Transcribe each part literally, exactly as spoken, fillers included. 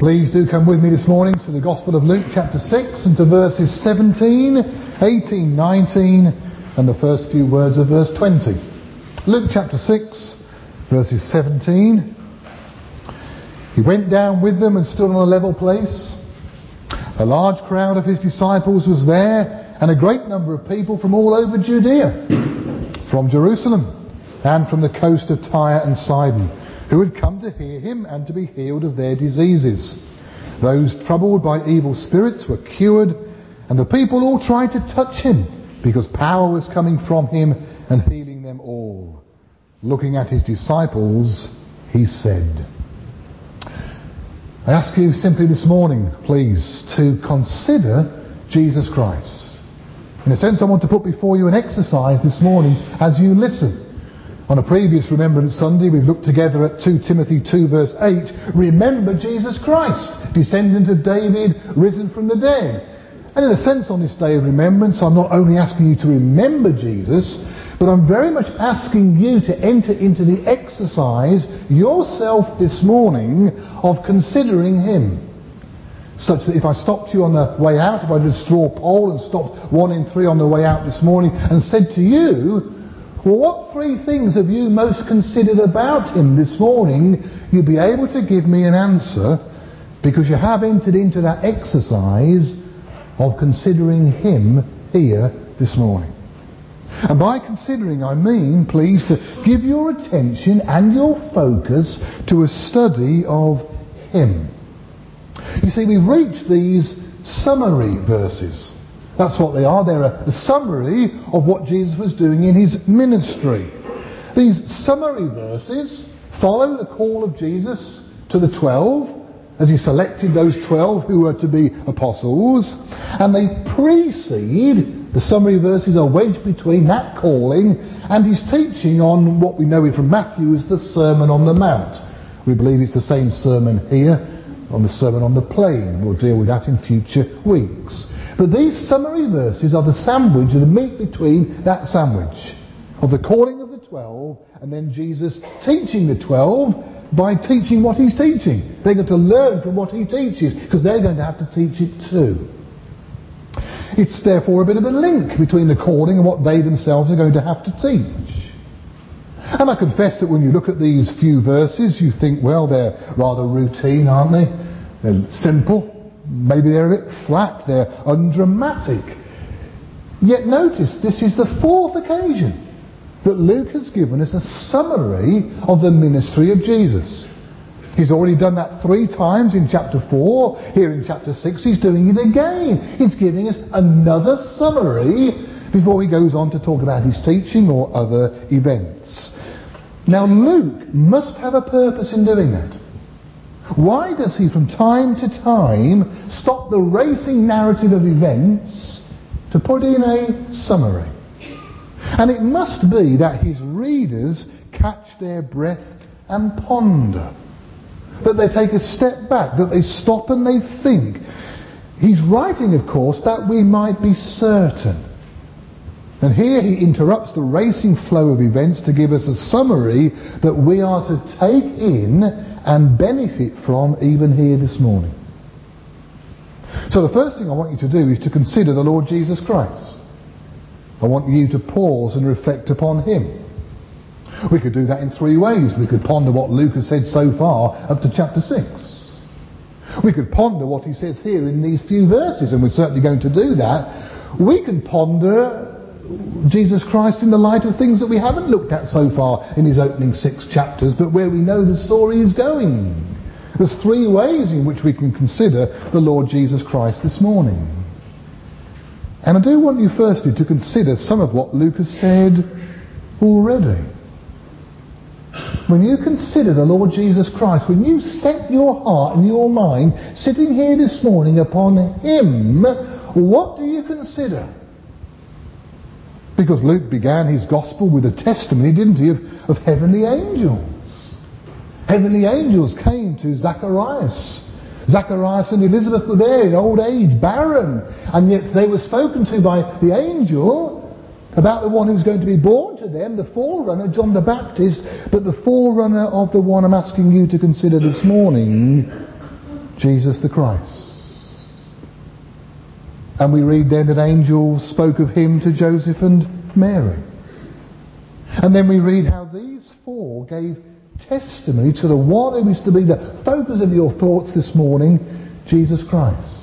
Please do come with me this morning to the Gospel of Luke chapter six and to verses seventeen, eighteen, nineteen and the first few words of verse twenty. Luke chapter six, verses seventeen. He went down with them and stood on a level place. A large crowd of his disciples was there, and a great number of people from all over Judea, from Jerusalem, and from the coast of Tyre and Sidon, who had come to hear him and to be healed of their diseases. Those troubled by evil spirits were cured, and the people all tried to touch him, because power was coming from him and healing them all. Looking at his disciples, he said, I ask you simply this morning, please, to consider Jesus Christ. In a sense, I want to put before you an exercise this morning as you listen. On a previous Remembrance Sunday, we've looked together at Second Timothy two verse eight. Remember Jesus Christ, descendant of David, risen from the dead. And in a sense, on this day of remembrance, I'm not only asking you to remember Jesus, but I'm very much asking you to enter into the exercise yourself this morning of considering him. Such that if I stopped you on the way out, if I did a straw poll and stopped one in three on the way out this morning and said to you, well, what three things have you most considered about him this morning? You'll be able to give me an answer because you have entered into that exercise of considering him here this morning. And by considering, I mean, please, to give your attention and your focus to a study of him. You see, we've reached these summary verses. That's what they are. They're a, a summary of what Jesus was doing in his ministry. These summary verses follow the call of Jesus to the twelve, as he selected those twelve who were to be apostles, and they precede, the summary verses are wedged between that calling and his teaching on what we know from Matthew as the Sermon on the Mount. We believe it's the same sermon here on the Sermon on the Plain. We'll deal with that in future weeks. But these summary verses are the sandwich, the meat between that sandwich of the calling of the twelve and then Jesus teaching the twelve by teaching what he's teaching. They're going to learn from what he teaches because they're going to have to teach it too. It's therefore a bit of a link between the calling and what they themselves are going to have to teach. And I confess that when you look at these few verses, you think, well, they're rather routine, aren't they? They're simple. Maybe they're a bit flat. They're undramatic. Yet notice, this is the fourth occasion that Luke has given us a summary of the ministry of Jesus. He's already done that three times in chapter four. Here in chapter six, he's doing it again. He's giving us another summary before he goes on to talk about his teaching or other events. Now, Luke must have a purpose in doing that. Why does he from time to time stop the racing narrative of events to put in a summary? And it must be that his readers catch their breath and ponder. That they take a step back, that they stop and they think. He's writing, of course, that we might be certain. And here he interrupts the racing flow of events to give us a summary that we are to take in and benefit from even here this morning. So the first thing I want you to do is to consider the Lord Jesus Christ. I want you to pause and reflect upon him. We could do that in three ways. We could ponder what Luke has said so far up to chapter six. We could ponder what he says here in these few verses, and we're certainly going to do that. We can ponder Jesus Christ in the light of things that we haven't looked at so far in his opening six chapters, but where we know the story is going. There's three ways in which we can consider the Lord Jesus Christ this morning. And I do want you firstly to consider some of what Luke has said already. When you consider the Lord Jesus Christ, when you set your heart and your mind sitting here this morning upon him, what do you consider? Because Luke began his gospel with a testimony, didn't he, of, of heavenly angels. Heavenly angels came to Zacharias. Zacharias and Elizabeth were there in old age, barren, and yet they were spoken to by the angel about the one who's going to be born to them, the forerunner, John the Baptist, but the forerunner of the one I'm asking you to consider this morning, Jesus the Christ. And we read then that angels spoke of him to Joseph and Mary. And then we read how these four gave testimony to the one who is to be the focus of your thoughts this morning, Jesus Christ.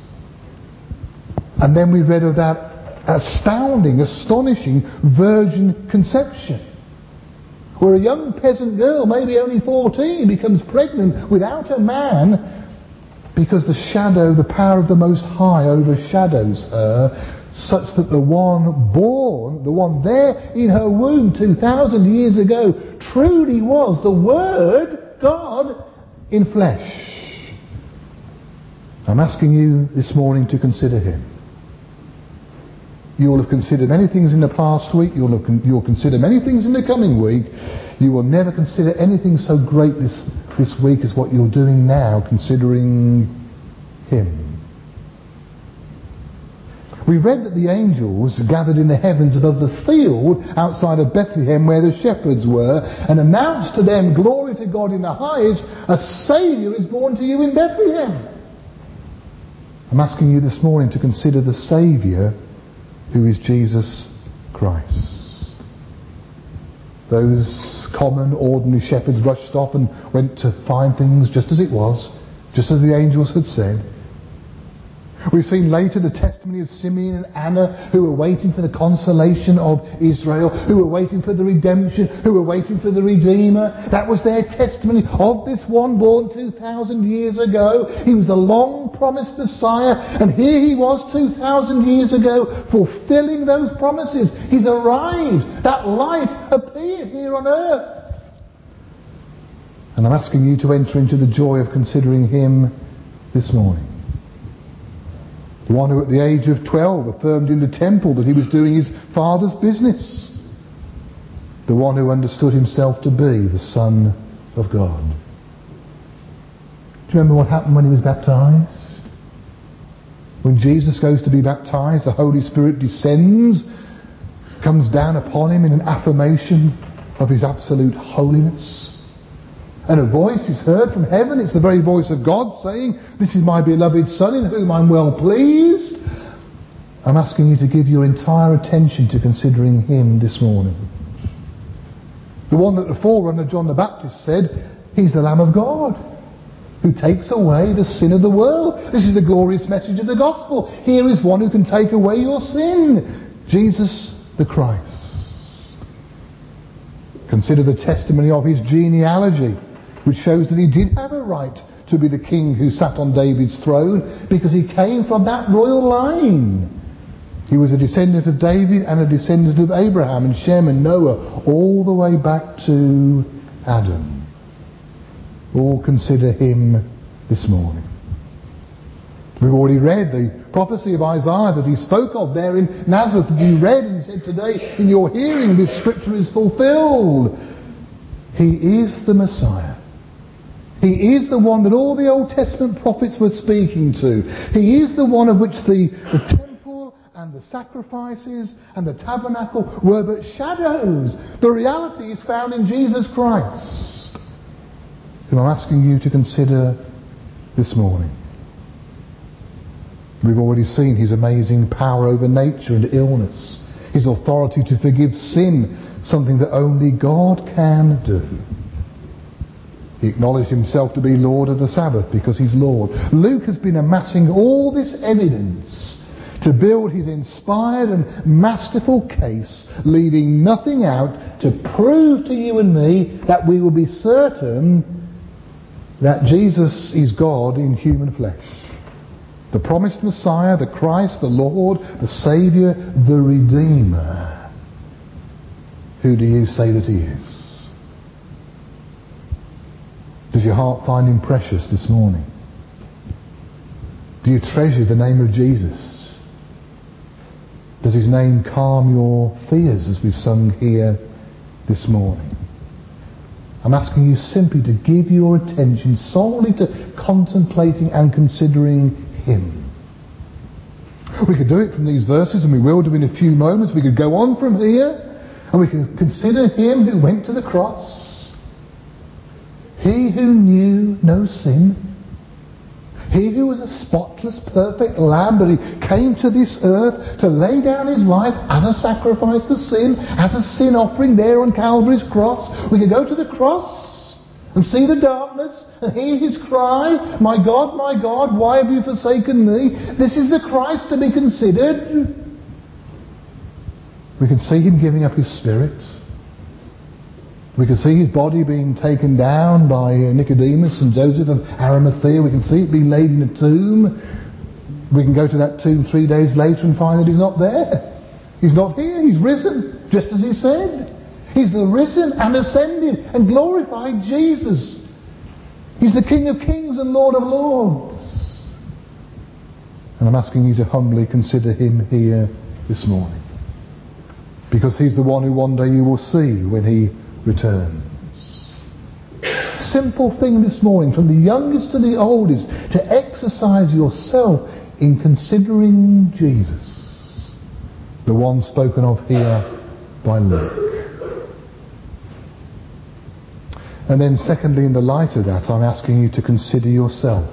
And then we read of that astounding, astonishing virgin conception, where a young peasant girl, maybe only fourteen, becomes pregnant without a man because the shadow, the power of the Most High overshadows her, such that the one born, the one there in her womb two thousand years ago, truly was the Word, God, in flesh. I'm asking you this morning to consider him. You will have considered many things in the past week. You'll, have con- you'll consider many things in the coming week. You will never consider anything so great this, this week as what you're doing now, considering him. We read that the angels gathered in the heavens above the field outside of Bethlehem where the shepherds were, and announced to them, "Glory to God in the highest, a Saviour is born to you in Bethlehem." I'm asking you this morning to consider the Saviour, who is Jesus Christ. Those common, ordinary shepherds rushed off and went to find things just as it was, just as the angels had said. We've seen later the testimony of Simeon and Anna, who were waiting for the consolation of Israel, who were waiting for the redemption, who were waiting for the Redeemer. That was their testimony of this one born two thousand years ago. He was the long-promised Messiah, and here he was two thousand years ago, fulfilling those promises. He's arrived. That life appeared here on earth. And I'm asking you to enter into the joy of considering him this morning. The one who at the age of twelve affirmed in the temple that he was doing his Father's business. The one who understood himself to be the Son of God. Do you remember what happened when he was baptized? When Jesus goes to be baptized, the Holy Spirit descends, comes down upon him in an affirmation of his absolute holiness. And a voice is heard from heaven. It's the very voice of God saying, "This is my beloved Son in whom I'm well pleased." I'm asking you to give your entire attention to considering him this morning. The one that the forerunner John the Baptist said, "He's the Lamb of God who takes away the sin of the world." This is the glorious message of the gospel. Here is one who can take away your sin. Jesus the Christ. Consider the testimony of his genealogy, which shows that he did have a right to be the king who sat on David's throne, because he came from that royal line. He was a descendant of David and a descendant of Abraham and Shem and Noah, all the way back to Adam. All consider him this morning. We've already read the prophecy of Isaiah that he spoke of there in Nazareth, that you read and said, "Today in your hearing this scripture is fulfilled." He is the Messiah. He is the one that all the Old Testament prophets were speaking to. He is the one of which the, the temple and the sacrifices and the tabernacle were but shadows. The reality is found in Jesus Christ, whom I'm asking you to consider this morning. We've already seen his amazing power over nature and illness, his authority to forgive sin, something that only God can do. He acknowledged himself to be Lord of the Sabbath because he's Lord. Luke has been amassing all this evidence to build his inspired and masterful case, leaving nothing out, to prove to you and me that we will be certain that Jesus is God in human flesh. The promised Messiah, the Christ, the Lord, the Saviour, the Redeemer. Who do you say that he is? Does your heart find him precious this morning? Do you treasure the name of Jesus? Does his name calm your fears, as we've sung here this morning? I'm asking you simply to give your attention solely to contemplating and considering him. We could do it from these verses, and we will do in a few moments. We could go on from here, and we could consider him who went to the cross. He who knew no sin, He who was a spotless, perfect lamb, but he came to this earth to lay down his life as a sacrifice for sin, as a sin offering there on Calvary's cross. We can go to the cross and see the darkness and hear his cry, "My God, my God, why have you forsaken me?" This is the Christ to be considered. We can see him giving up his spirit. We can see his body being taken down by Nicodemus and Joseph of Arimathea. We can see it being laid in a tomb. We can go to that tomb three days later and find that he's not there. He's not here. He's risen, just as he said. He's the risen and ascended and glorified Jesus. He's the King of Kings and Lord of Lords. And I'm asking you to humbly consider him here this morning, because he's the one who one day you will see when he returns. Simple thing this morning, from the youngest to the oldest, to exercise yourself in considering Jesus, the one spoken of here by Luke. And then secondly, in the light of that, I'm asking you to consider yourself.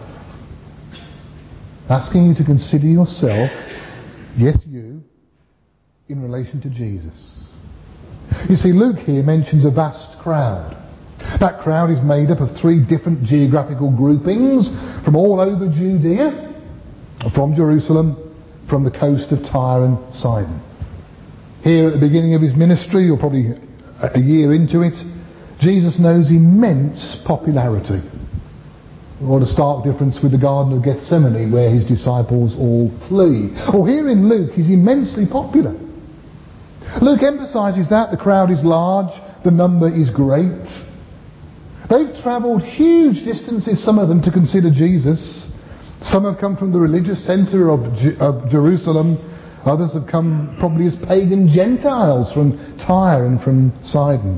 Asking you to consider yourself, yes you, in relation to Jesus. You see, Luke here mentions a vast crowd. That crowd is made up of three different geographical groupings from all over Judea, from Jerusalem, from the coast of Tyre and Sidon. Here at the beginning of his ministry, or probably a year into it, Jesus knows immense popularity. What a stark difference with the Garden of Gethsemane, where his disciples all flee. Or here in Luke, he's immensely popular. Luke emphasises that the crowd is large, the number is great. They've travelled huge distances, some of them, to consider Jesus. Some have come from the religious centre of, G- of Jerusalem. Others have come probably as pagan Gentiles from Tyre and from Sidon.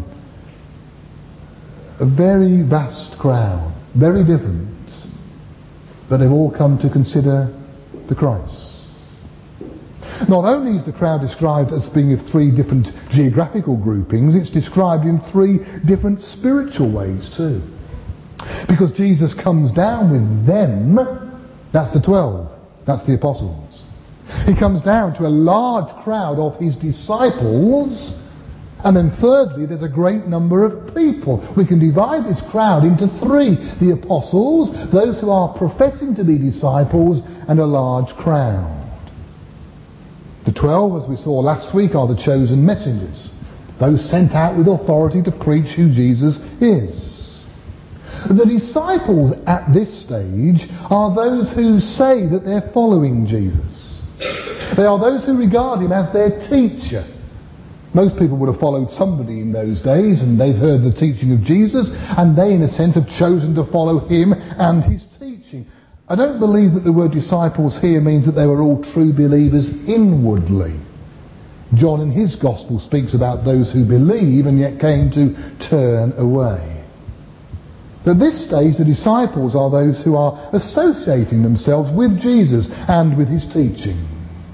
A very vast crowd, very different. But they've all come to consider the Christ. Not only is the crowd described as being of three different geographical groupings, it's described in three different spiritual ways too. Because Jesus comes down with them, that's the twelve, that's the apostles. He comes down to a large crowd of his disciples, and then thirdly, there's a great number of people. We can divide this crowd into three: the apostles, those who are professing to be disciples, and a large crowd. The twelve, as we saw last week, are the chosen messengers, those sent out with authority to preach who Jesus is. The disciples at this stage are those who say that they're following Jesus. They are those who regard him as their teacher. Most people would have followed somebody in those days, and they've heard the teaching of Jesus, and they in a sense have chosen to follow him and his teaching. I don't believe that the word disciples here means that they were all true believers inwardly. John in his gospel speaks about those who believe and yet came to turn away. At this stage, the disciples are those who are associating themselves with Jesus and with his teaching.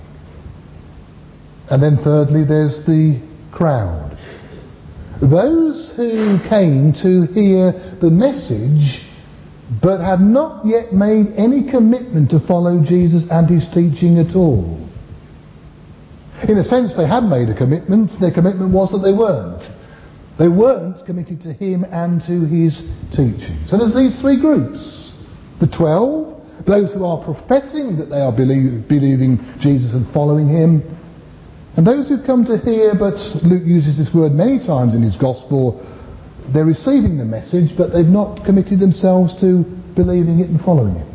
And then thirdly, there's the crowd. Those who came to hear the message but had not yet made any commitment to follow Jesus and his teaching at all. In a sense, they had made a commitment. Their commitment was that they weren't. They weren't committed to him and to his teaching. So there's these three groups. The twelve, those who are professing that they are believe, believing Jesus and following him. And those who come to hear, but Luke uses this word many times in his gospel, they're receiving the message, but they've not committed themselves to believing it and following it.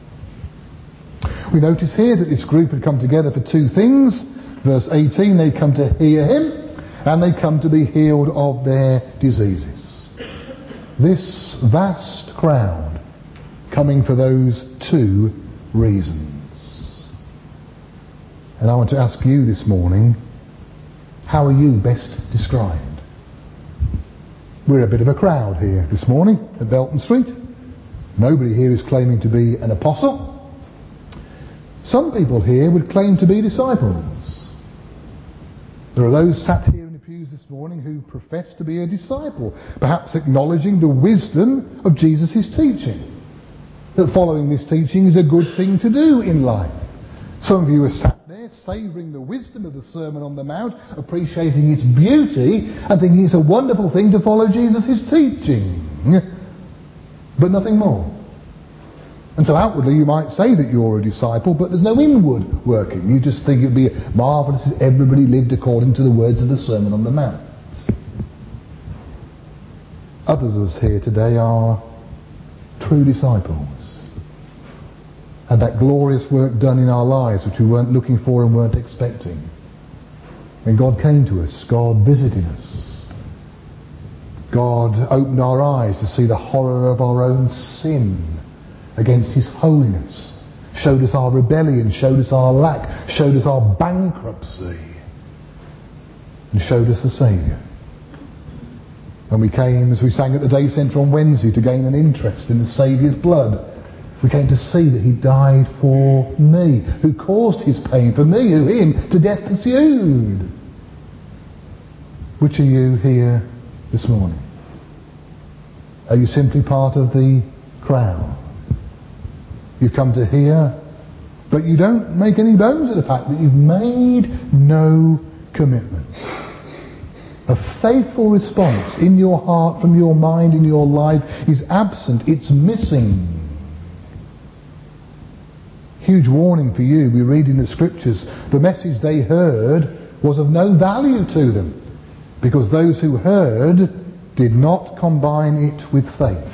We notice here that this group had come together for two things. Verse eighteen, they come to hear him, and they come to be healed of their diseases. This vast crowd coming for those two reasons. And I want to ask you this morning, how are you best described? We're a bit of a crowd here this morning at Belton Street. Nobody here is claiming to be an apostle. Some people here would claim to be disciples. There are those sat here in the pews this morning who profess to be a disciple, perhaps acknowledging the wisdom of Jesus' teaching. that following this teaching is a good thing to do in life. Some of you are sat there savouring the wisdom of the Sermon on the Mount, appreciating its beauty, and thinking it's a wonderful thing to follow Jesus' teaching. But nothing more. And so outwardly you might say that you're a disciple, but there's no inward working. You just think it'd be marvellous if everybody lived according to the words of the Sermon on the Mount. Others of us here today are true disciples. Had that glorious work done in our lives which we weren't looking for and weren't expecting. When God came to us, God visited us. God opened our eyes to see the horror of our own sin against His holiness, showed us our rebellion, showed us our lack, showed us our bankruptcy, and showed us the Saviour. When we came, as we sang at the Day Centre on Wednesday, to gain an interest in the Saviour's blood, we came to see that He died for me, who caused His pain, for me, who Him to death pursued. Which are you here this morning? Are you simply part of the crowd? You've come to hear, but you don't make any bones of the fact that you've made no commitment. A faithful response in your heart, from your mind, in your life is absent. It's missing. Huge warning for you. We read in the Scriptures the message they heard was of no value to them, because those who heard did not combine it with faith.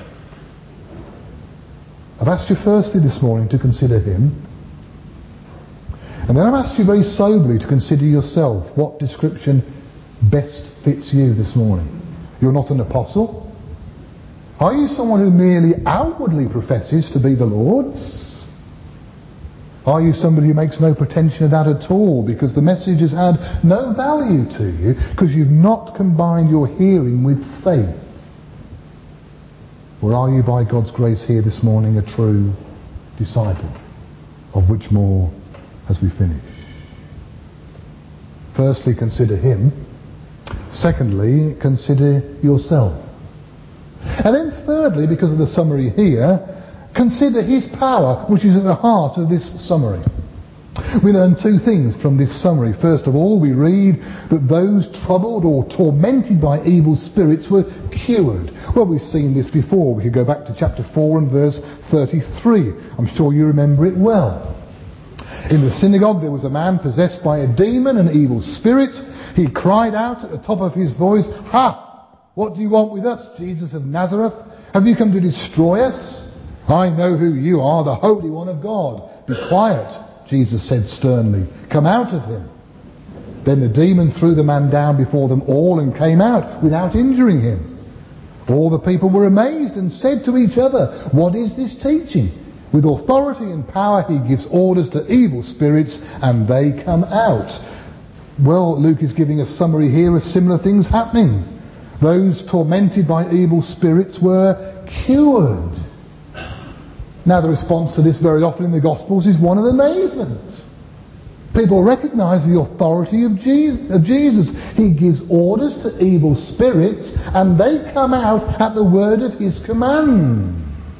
I've asked you firstly this morning to consider Him, and then I've asked you very soberly to consider yourself. What description best fits you this morning? You're not an apostle. Are you someone who merely outwardly professes to be the Lord's? Are you somebody who makes no pretension of that at all, because the message has had no value to you, because you've not combined your hearing with faith? Or are you, by God's grace here this morning, a true disciple, of which more as we finish? Firstly, consider Him. Secondly, consider yourself. And then thirdly, because of the summary here, consider His power, which is at the heart of this summary. We learn two things from this summary. First of all, we read that those troubled or tormented by evil spirits were cured. Well, we've seen this before. We could go back to chapter four and verse thirty-three. I'm sure you remember it well. In the synagogue there was a man possessed by a demon, an evil spirit. He cried out at the top of his voice, "Ha! What do you want with us, Jesus of Nazareth? Have you come to destroy us? I know who you are, the Holy One of God." "Be quiet," Jesus said sternly. "Come out of him." Then the demon threw the man down before them all and came out without injuring him. All the people were amazed and said to each other, "What is this teaching? With authority and power he gives orders to evil spirits and they come out." Well, Luke is giving a summary here of similar things happening. Those tormented by evil spirits were cured. Now, the response to this very often in the Gospels is one of amazement. People recognise the authority of Jesus. He gives orders to evil spirits and they come out at the word of His command.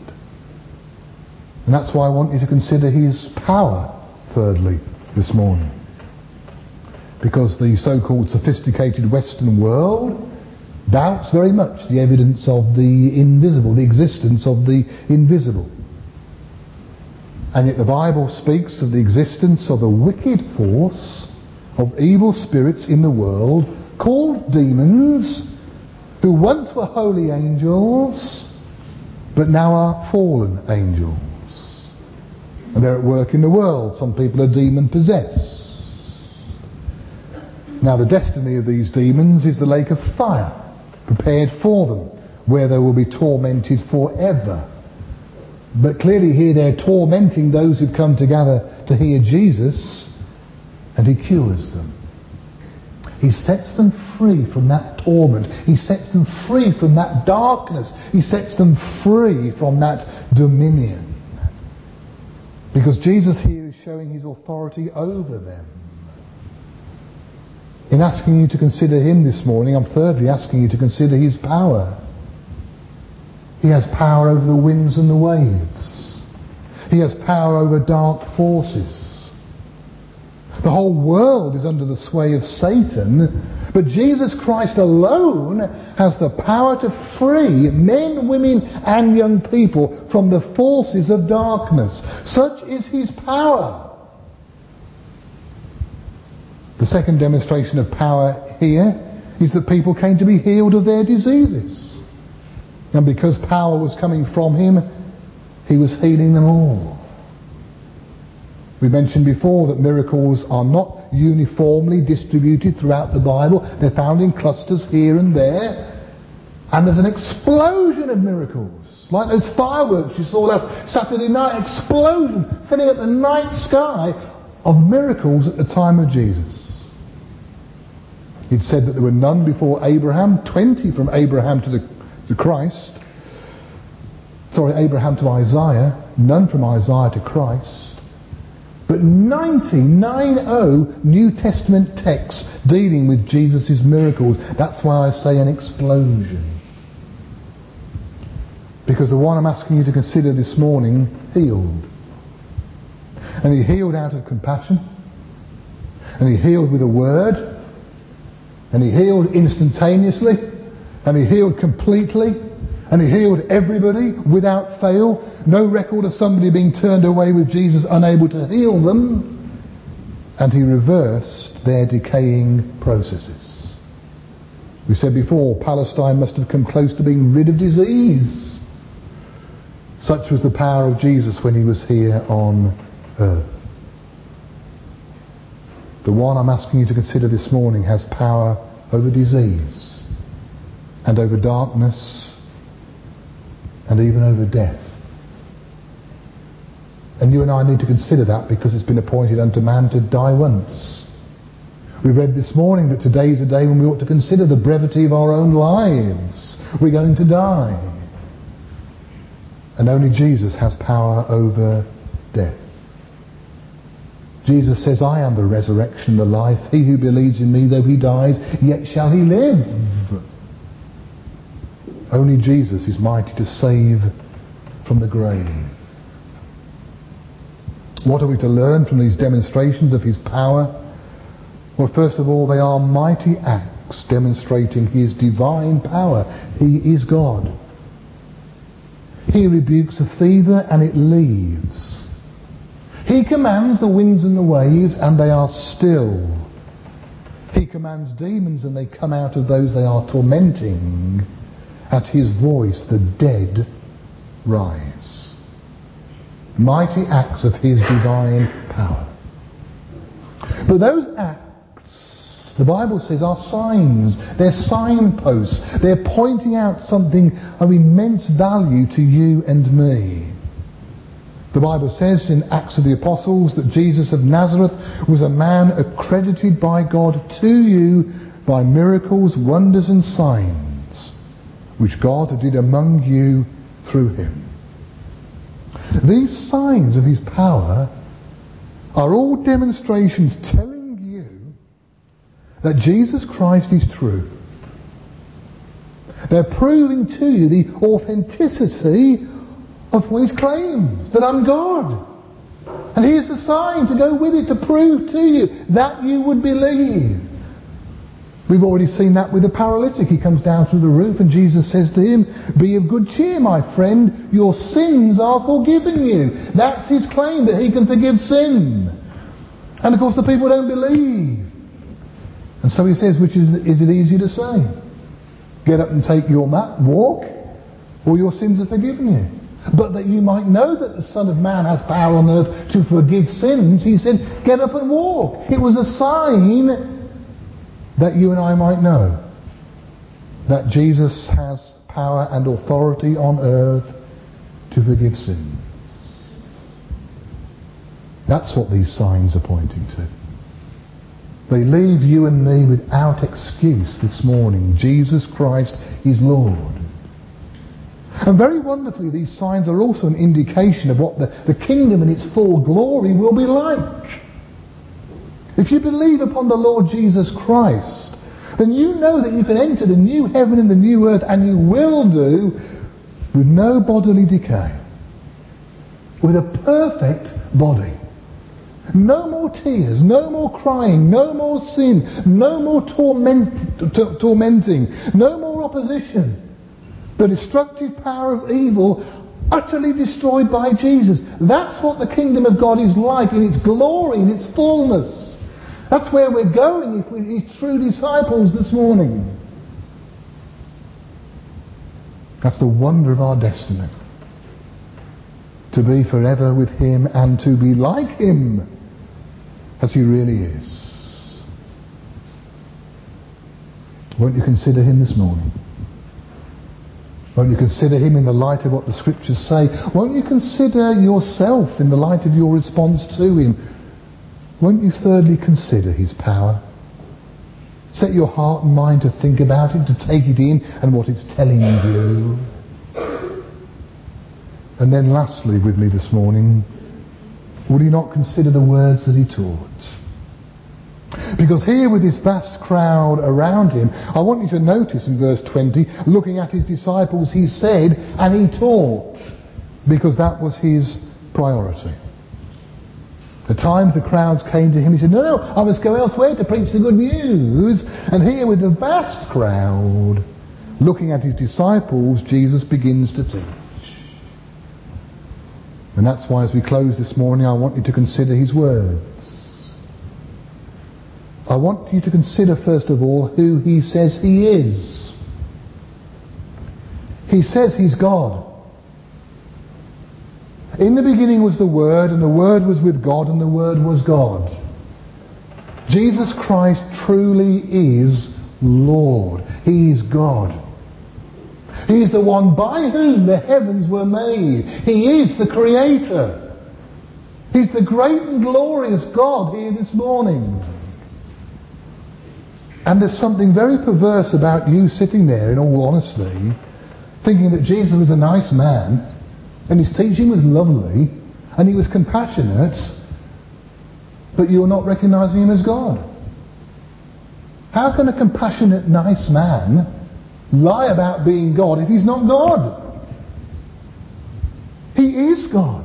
And that's why I want you to consider His power, thirdly, this morning. Because the so-called sophisticated Western world doubts very much the evidence of the invisible, the existence of the invisible. And yet the Bible speaks of the existence of a wicked force of evil spirits in the world called demons, who once were holy angels but now are fallen angels. And they're at work in the world. Some people are demon possessed. Now the destiny of these demons is the lake of fire prepared for them, where they will be tormented forever. But clearly here they're tormenting those who've come together to hear Jesus, and He cures them. He sets them free from that torment. He sets them free from that darkness. He sets them free from that dominion. Because Jesus here is showing His authority over them. In asking you to consider Him this morning, I'm thirdly asking you to consider His power. He has power over the winds and the waves. He has power over dark forces. The whole world is under the sway of Satan, but Jesus Christ alone has the power to free men, women and young people from the forces of darkness. Such is his power. The second demonstration of power here is that people came to be healed of their diseases. And because power was coming from him, he was healing them all. We mentioned before that miracles are not uniformly distributed throughout the Bible. They're found in clusters here and there. And there's an explosion of miracles. Like those fireworks you saw last Saturday night. Explosion filling up the night sky of miracles at the time of Jesus. He'd said that there were none before Abraham, twenty from Abraham to, the, to Christ. Sorry, Abraham to Isaiah, none from Isaiah to Christ. But ninety-nine New Testament texts dealing with Jesus' miracles. That's why I say an explosion. Because the one I'm asking you to consider this morning healed. And he healed out of compassion. And he healed with a word. And he healed instantaneously. And he healed completely. And he healed everybody without fail. No record of somebody being turned away with Jesus unable to heal them. And he reversed their decaying processes. We said before, Palestine must have come close to being rid of disease. Such was the power of Jesus when he was here on earth. The one I'm asking you to consider this morning has power over disease and over darkness and even over death. And you and I need to consider that because it's been appointed unto man to die once. We read this morning that today is a day when we ought to consider the brevity of our own lives. We're going to die. And only Jesus has power over death. Jesus says, I am the resurrection and the life. He who believes in me, though he dies, yet shall he live. Only Jesus is mighty to save from the grave. What are we to learn from these demonstrations of his power? Well, first of all, they are mighty acts demonstrating his divine power. He is God. He rebukes a fever and it leaves. He commands the winds and the waves and they are still. He commands demons and they come out of those they are tormenting. At his voice the dead rise. Mighty acts of his divine power. But those acts, the Bible says, are signs. They're signposts. They're pointing out something of immense value to you and me. The Bible says in Acts of the Apostles that Jesus of Nazareth was a man accredited by God to you by miracles, wonders and signs, which God did among you through him. These signs of his power are all demonstrations telling you that Jesus Christ is true. They're proving to you the authenticity of his claims, that I'm God. And here's the sign to go with it to prove to you that you would believe. We've already seen that with the paralytic. He comes down through the roof and Jesus says to him, be of good cheer, my friend, your sins are forgiven you. That's his claim, that he can forgive sin. And of course the people don't believe. And so he says, which is, is it easy to say? Get up and take your mat, walk, or your sins are forgiven you. But that you might know that the Son of Man has power on earth to forgive sins, he said, get up and walk. It was a sign that you and I might know that Jesus has power and authority on earth to forgive sins. That's what these signs are pointing to. They leave you and me without excuse this morning. Jesus Christ is Lord. And very wonderfully, these signs are also an indication of what the, the kingdom in its full glory will be like. If you believe upon the Lord Jesus Christ, then you know that you can enter the new heaven and the new earth, and you will do with no bodily decay. with a perfect body. No more tears, no more crying, no more sin, no more torment, t- tormenting, no more opposition. The destructive power of evil utterly destroyed by Jesus. That's what the kingdom of God is like in its glory, in its fullness. That's where we're going if we're true disciples this morning. That's the wonder of our destiny. To be forever with Him and to be like Him as He really is. Won't you consider Him this morning? Won't you consider Him in the light of what the Scriptures say? Won't you consider yourself in the light of your response to Him? Won't you thirdly consider His power? Set your heart and mind to think about it, to take it in and what it's telling you. And then lastly with me this morning, would you not consider the words that He taught? Because here with this vast crowd around Him, I want you to notice in verse twenty, looking at His disciples, He said, and He taught, because that was His priority. At times the crowds came to Him, He said, no, no, I must go elsewhere to preach the good news. And here with the vast crowd, looking at His disciples, Jesus begins to teach. And that's why as we close this morning, I want you to consider His words. I want you to consider first of all who He says He is. He says He's God. In the beginning was the Word, and the Word was with God, and the Word was God. Jesus Christ truly is Lord. He is God. He is the one by whom the heavens were made. He is the Creator. He's the great and glorious God here this morning. And there's something very perverse about you sitting there, in all honesty, thinking that Jesus was a nice man, and His teaching was lovely, and He was compassionate, but you're not recognizing Him as God. How can a compassionate, nice man lie about being God if He's not God? He is God.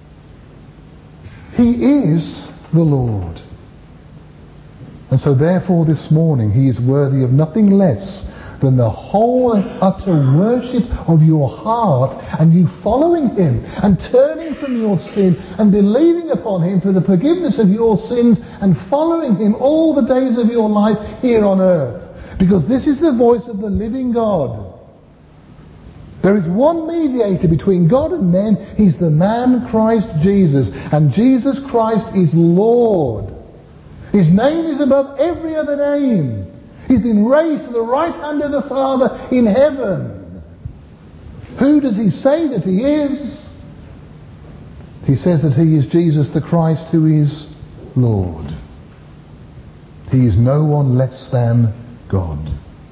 He is the Lord. And so therefore this morning He is worthy of nothing less than the whole and utter worship of your heart, and you following Him and turning from your sin and believing upon Him for the forgiveness of your sins and following Him all the days of your life here on earth. Because this is the voice of the living God. There is one mediator between God and men. He's the man Christ Jesus. And Jesus Christ is Lord. His name is above every other name. He's been raised to the right hand of the Father in heaven. Who does He say that He is? He says that He is Jesus the Christ, who is Lord. He is no one less than God.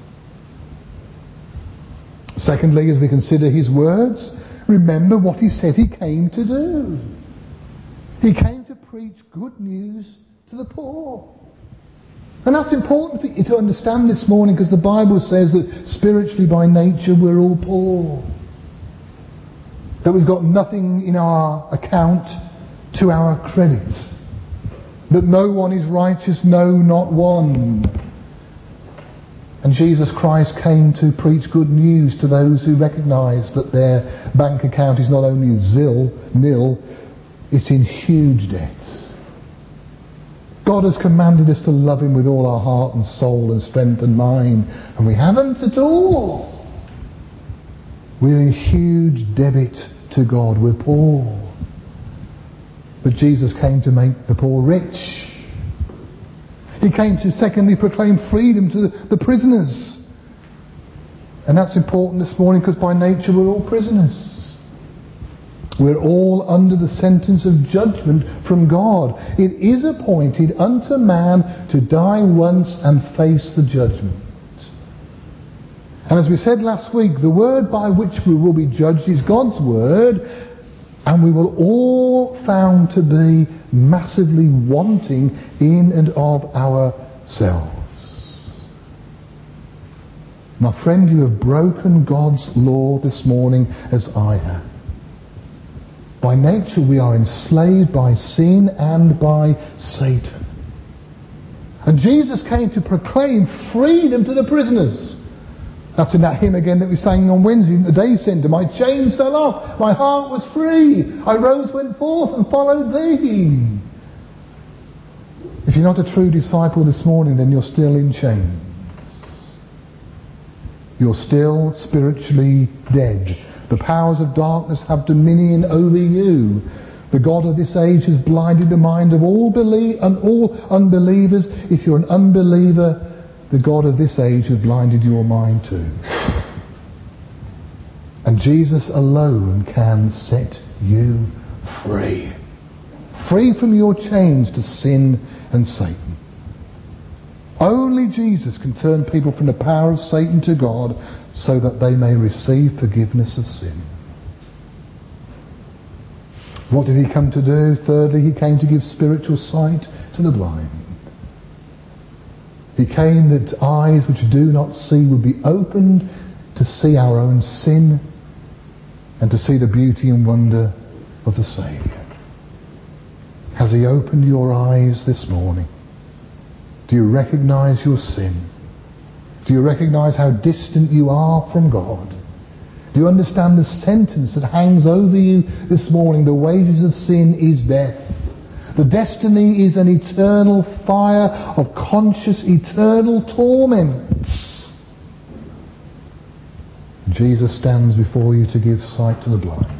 Secondly, as we consider His words, remember what He said He came to do. He came to preach good news to the poor. And that's important for you to understand this morning, because the Bible says that spiritually by nature we're all poor. That we've got nothing in our account to our credit. That no one is righteous, no, not one. And Jesus Christ came to preach good news to those who recognise that their bank account is not only zil, nil, it's in huge debt. God has commanded us to love Him with all our heart and soul and strength and mind, and we haven't at all. We're in huge debit to God. We're poor. But Jesus came to make the poor rich. He came to, secondly, proclaim freedom to the, the prisoners. And that's important this morning, because by nature we're all prisoners. We're all under the sentence of judgment from God. It is appointed unto man to die once and face the judgment. And as we said last week, the word by which we will be judged is God's word, and we will all found to be massively wanting in and of ourselves. My friend, you have broken God's law this morning as I have. By nature we are enslaved by sin and by Satan. And Jesus came to proclaim freedom to the prisoners. That's in that hymn again that we sang on Wednesday in the day centre. My chains fell off, my heart was free. I rose, went forth and followed thee. If you're not a true disciple this morning, then you're still in chains. You're still spiritually dead. The powers of darkness have dominion over you. The God of this age has blinded the mind of all belie- and all unbelievers. If you're an unbeliever, the God of this age has blinded your mind too. And Jesus alone can set you free. Free from your chains to sin and Satan. Only Jesus can turn people from the power of Satan to God so that they may receive forgiveness of sin. What did he come to do? Thirdly, he came to give spiritual sight to the blind. He came that eyes which do not see would be opened to see our own sin and to see the beauty and wonder of the Saviour. Has he opened your eyes this morning? Do you recognise your sin? Do you recognise how distant you are from God? Do you understand the sentence that hangs over you this morning? The wages of sin is death. The destiny is an eternal fire of conscious, eternal torment. Jesus stands before you to give sight to the blind.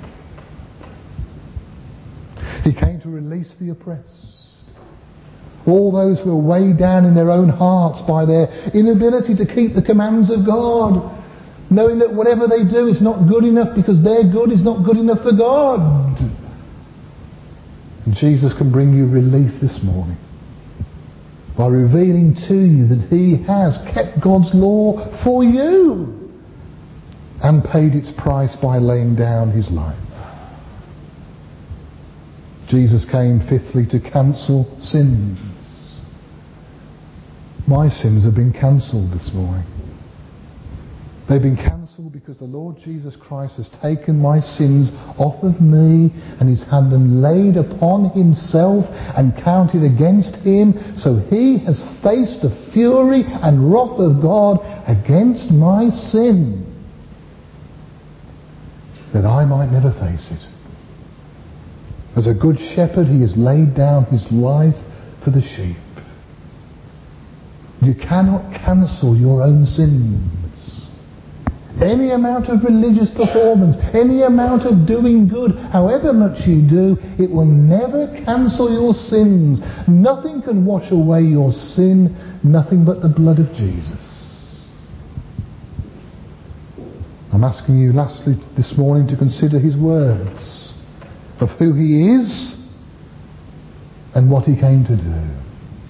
He came to release the oppressed. All those who are weighed down in their own hearts by their inability to keep the commands of God, knowing that whatever they do is not good enough because their good is not good enough for God. And Jesus can bring you relief this morning by revealing to you that he has kept God's law for you and paid its price by laying down his life. Jesus came fifthly to cancel sins. My sins have been cancelled this morning. They've been cancelled because the Lord Jesus Christ has taken my sins off of me and he's had them laid upon himself and counted against him. So he has faced the fury and wrath of God against my sin, that I might never face it. As a good shepherd, he has laid down his life for the sheep. You cannot cancel your own sins. Any amount of religious performance, any amount of doing good, however much you do, it will never cancel your sins. Nothing can wash away your sin, nothing but the blood of Jesus. I'm asking you lastly this morning to consider his words of who he is and what he came to do.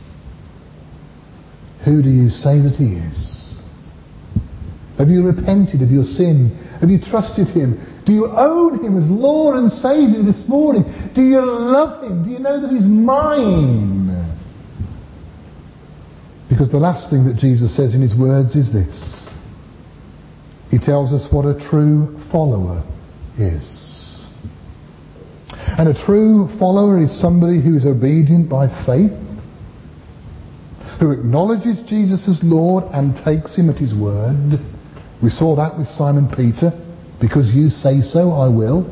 Who do you say that he is? Have you repented of your sin? Have you trusted him? Do you own him as Lord and Saviour this morning? Do you love him? Do you know that he's mine? Because the last thing that Jesus says in his words is this. He tells us what a true follower is. And a true follower is somebody who is obedient by faith, who acknowledges Jesus as Lord and takes him at his word. We saw that with Simon Peter. Because you say so, I will.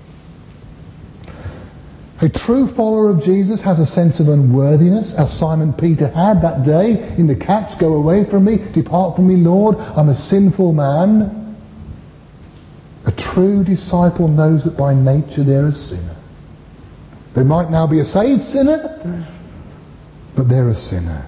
A true follower of Jesus has a sense of unworthiness, as Simon Peter had that day in the catch. Go away from me, depart from me, Lord, I'm a sinful man. A true disciple knows that by nature they're a sinner. They might now be a saved sinner, but they're a sinner.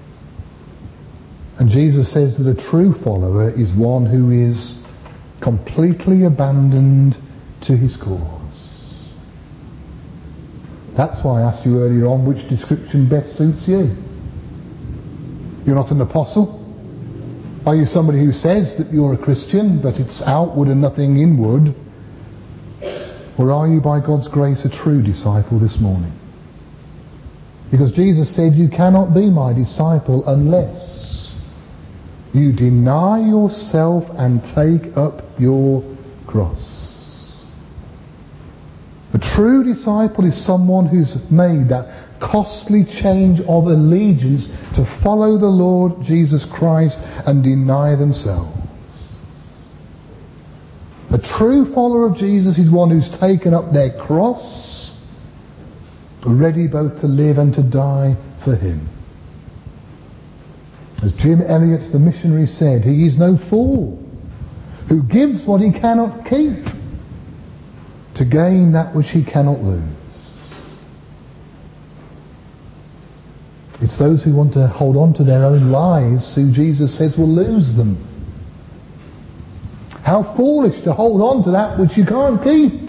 And Jesus says that a true follower is one who is completely abandoned to his cause. That's why I asked you earlier on which description best suits you. You're not an apostle. Are you somebody who says that you're a Christian, but it's outward and nothing inward? Or are you, by God's grace, a true disciple this morning? Because Jesus said, you cannot be my disciple unless you deny yourself and take up your cross. A true disciple is someone who's made that costly change of allegiance to follow the Lord Jesus Christ and deny themselves. A true follower of Jesus is one who's taken up their cross, ready both to live and to die for him. As Jim Elliot, the missionary, said, he is no fool who gives what he cannot keep to gain that which he cannot lose. It's those who want to hold on to their own lives who Jesus says will lose them. How foolish to hold on to that which you can't keep.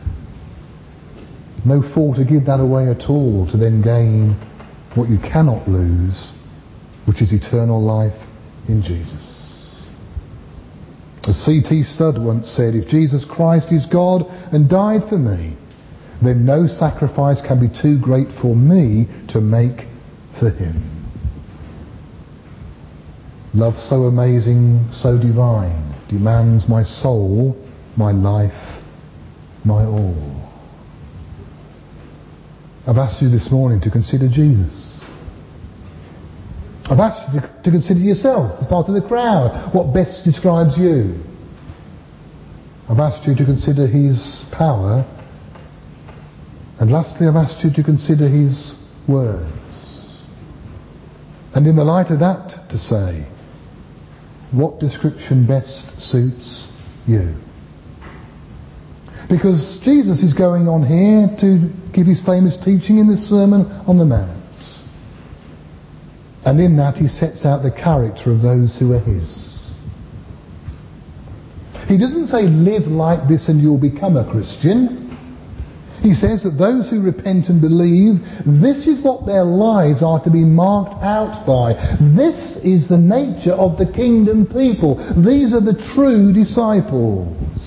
No fool to give that away at all to then gain what you cannot lose, which is eternal life in Jesus. As C T Studd once said, if Jesus Christ is God and died for me, then no sacrifice can be too great for me to make for him. Love so amazing, so divine, demands my soul, my life, my all. I've asked you this morning to consider Jesus. I've asked you to, to consider yourself as part of the crowd. What best describes you? I've asked you to consider his power. And lastly, I've asked you to consider his words. And in the light of that, to say, what description best suits you? Because Jesus is going on here to give his famous teaching in the Sermon on the Mount. And in that he sets out the character of those who are his. He doesn't say live like this and you'll become a Christian. He says that those who repent and believe, this is what their lives are to be marked out by. This is the nature of the kingdom people. These are the true disciples.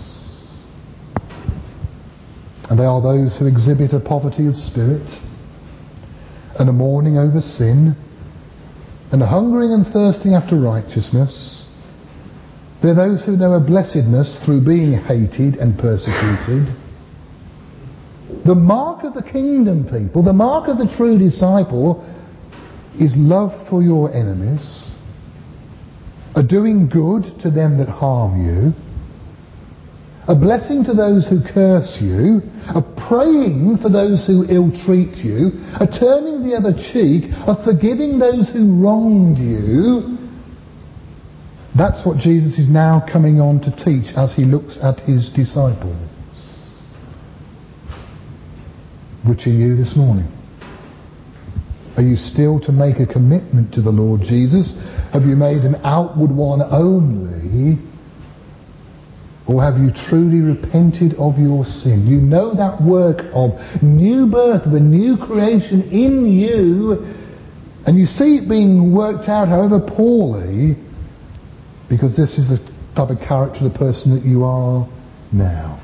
And they are those who exhibit a poverty of spirit and a mourning over sin and a hungering and thirsting after righteousness. They're those who know a blessedness through being hated and persecuted. The mark of the kingdom people, the mark of the true disciple, is love for your enemies, a doing good to them that harm you, a blessing to those who curse you, a praying for those who ill-treat you, a turning the other cheek, a forgiving those who wronged you. That's what Jesus is now coming on to teach as he looks at his disciples. Which are you this morning? Are you still to make a commitment to the Lord Jesus? Have you made an outward one only? Or have you truly repented of your sin? You know that work of new birth, of a new creation in you, and you see it being worked out however poorly, because this is the type of character of the person that you are now.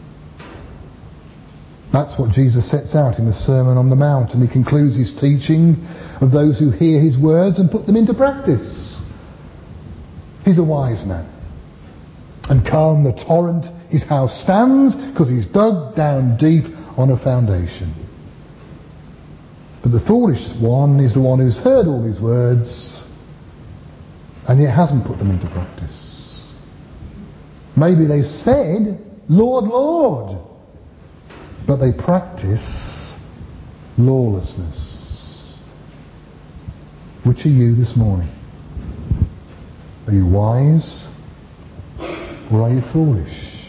That's what Jesus sets out in the Sermon on the Mount, and he concludes his teaching of those who hear his words and put them into practice. He's a wise man. And calm the torrent, his house stands because he's dug down deep on a foundation. But the foolish one is the one who's heard all these words and yet hasn't put them into practice. Maybe they said, Lord, Lord, but they practice lawlessness. Which are you this morning? Are you wise? Or are you foolish?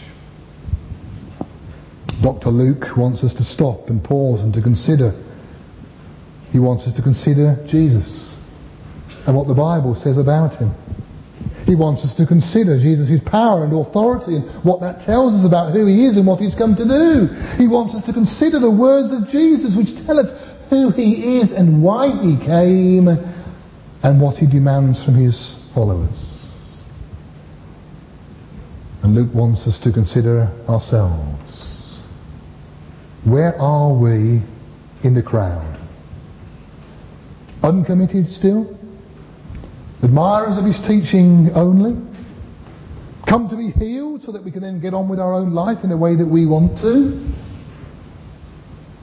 Doctor Luke wants us to stop and pause and to consider. He wants us to consider Jesus and what the Bible says about him. He wants us to consider Jesus' power and authority and what that tells us about who he is and what he's come to do. He wants us to consider the words of Jesus which tell us who he is and why he came and what he demands from his followers. And Luke wants us to consider ourselves. Where are we in the crowd? Uncommitted still? Admirers of his teaching only? Come to be healed so that we can then get on with our own life in a way that we want to?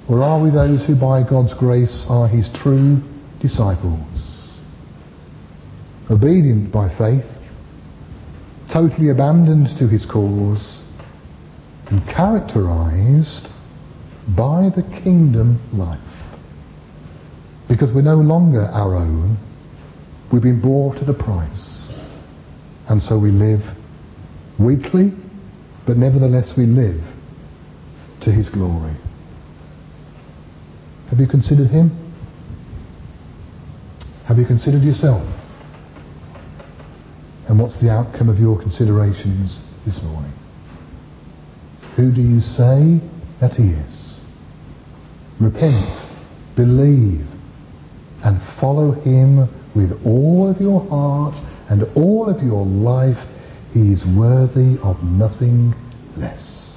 Or are we those who by God's grace are his true disciples? Obedient by faith, totally abandoned to his cause, and characterized by the kingdom life. Because we're no longer our own, we've been bought at a price. And so we live weakly, but nevertheless we live to his glory. Have you considered him? Have you considered yourself? And what's the outcome of your considerations this morning? Who do you say that he is? Repent, believe, and follow him with all of your heart and all of your life. He is worthy of nothing less.